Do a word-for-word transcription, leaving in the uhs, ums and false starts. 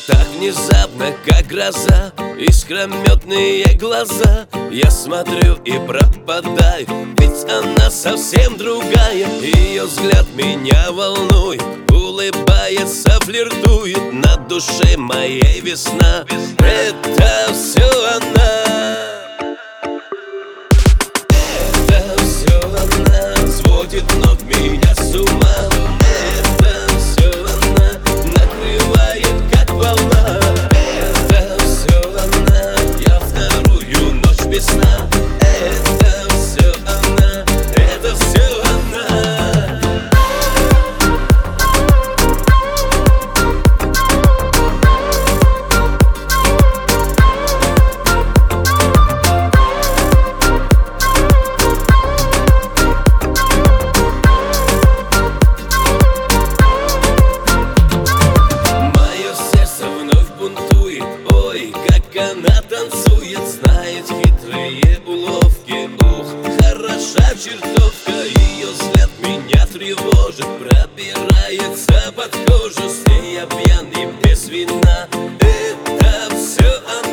Так внезапно, как гроза, искрометные глаза. Я смотрю и пропадаю, ведь она совсем другая. Ее взгляд меня волнует, улыбается, флиртует. На душе моей весна, это все она. Это все она, сводит вновь меня с ума. Это все она, накрывает как волна. Это все она, я вторую ночь без сна. Это все она, это все она. Ой, как она танцует, знает хитрые уловки. Ух, хороша чертовка, ее взгляд меня тревожит. Пробирается под кожу, с ней я пьяный без вина. Это все она.